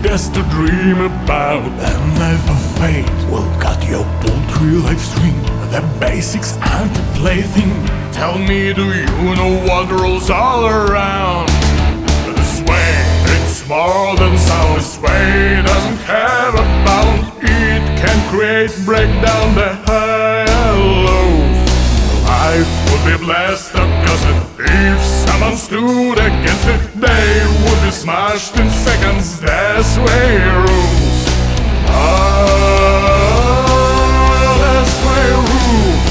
just to dream about. The knife of fate will cut your poultry life stream. The basics aren't a plaything. Tell me, do you know what rules all around? This way, it's more than sound. This way doesn't have a bound. It can create, break down the high and lows. Life would be blessed because if someone stood against it, they would be smashed in seconds. That's way rules. That's way rules.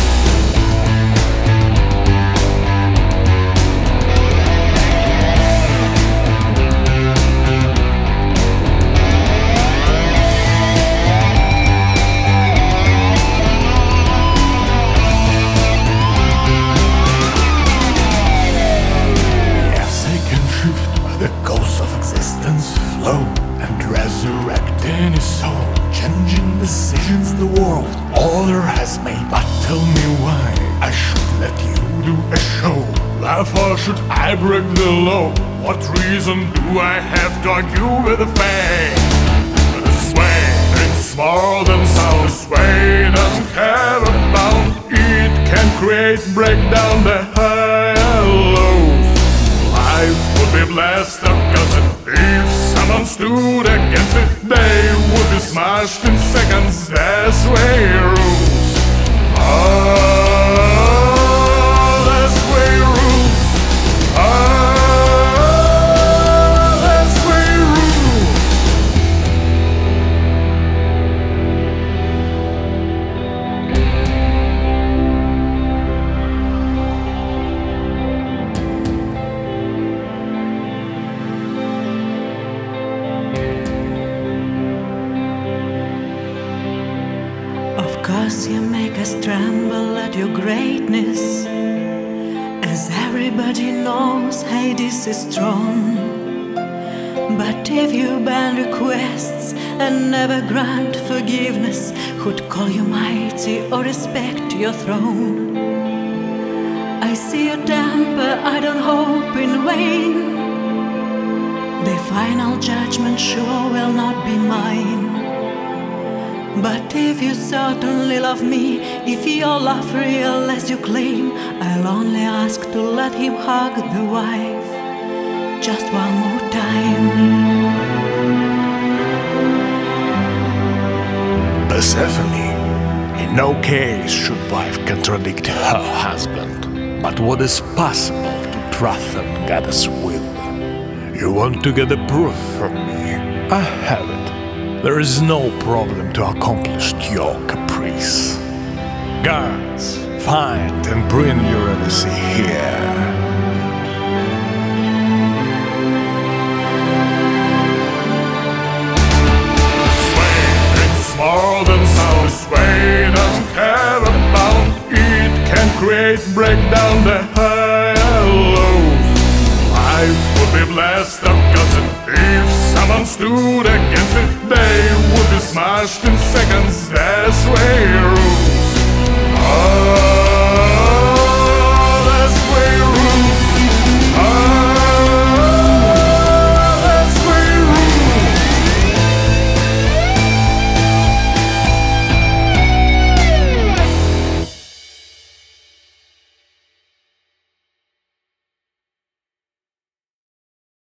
The ghosts of existence flow and resurrect any soul, changing decisions the world order has made. But tell me why I should let you do a show. Therefore should I break the law? What reason do I have to argue with the fate? This way, it's more than sound. This way doesn't have a bound. It can create, break down the high and lows. Life would be blessed because if someone stood against it, they would be smashed in seconds. That's way rules. That's way rules. That's way rules. Of course you make us tremble at your greatness. As everybody knows, Hades is strong. But if you ban requests and never grant forgiveness, who'd call you mighty or respect your throne? I see your temper, I don't hope in vain. The final judgment sure will not be mine. But if you certainly love me, if your love real as you claim, I'll only ask to let him hug the wife just one more time. Persephone, in no case should wife contradict her husband. But what is possible to trust and goddess will? You want to get the proof from me? I have it. There is no problem to accomplish your caprice. Guards, find and bring Eurydice here. Sway, it's more than sound. Sway doesn't have a bound. It can create, break down the high and lows. Life would be blessed because if someone stood against it, they would be smashed in seconds. That's way